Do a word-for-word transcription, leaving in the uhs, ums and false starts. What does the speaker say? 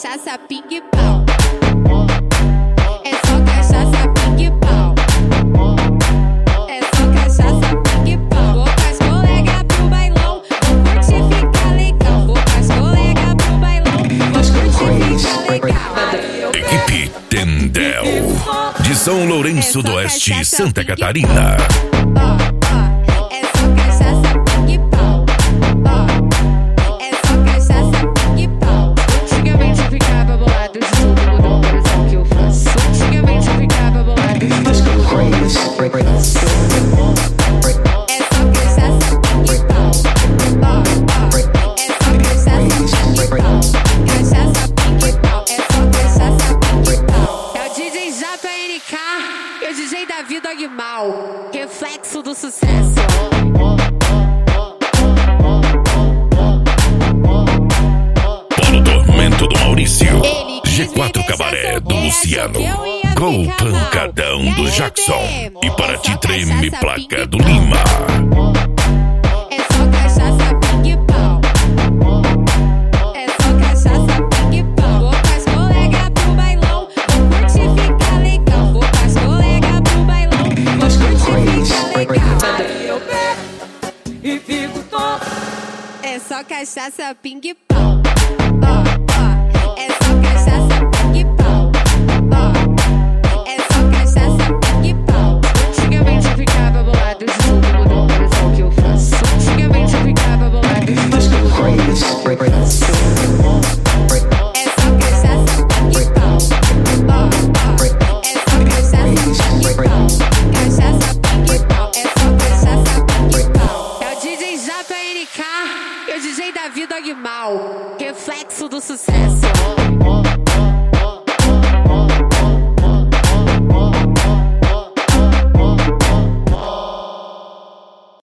cachaça, ping-pau. É só cachaça, ping-pau. É só cachaça, ping-pau. Vou com as colegas pro bailão, vou curtir, ficar legal. Vou com as colegas pro bailão, vou curtir, ficar legal. Equipe Tendel, de São Lourenço do Oeste, Santa Catarina. E o D J Davi Dogmal, reflexo do sucesso. Polo Tormento do Maurício, G quatro Cabaré do Luciano, Gol Pancadão do Jackson e Para Ti Treme Placa do Lima. É só cachaça, ping-pau. É só cachaça, ping-pau. Vou com as colegas pro bailão, vou curtir, ficar legal. Vou com as colegas pro bailão, vou curtir, ficar legal. Aí eu bebo e fico top. É só cachaça, ping-pau. Ó, ó, é só cachaça, ping-pau. Ó, é só cachaça, ping-pau. Antigamente eu ficava bolado, de tudo mudou, mas é o que eu faço. Antigamente eu ficava bolado, de tudo mudou, mas é o que eu faço. É só cachaça, ping-pau. Ó, ó, é só cachaça, ping-pau. Cachaça, ping-pau. É só cachaça, ping-pau. É o D J J N K e o D J Davi Dogmal, reflexo do sucesso.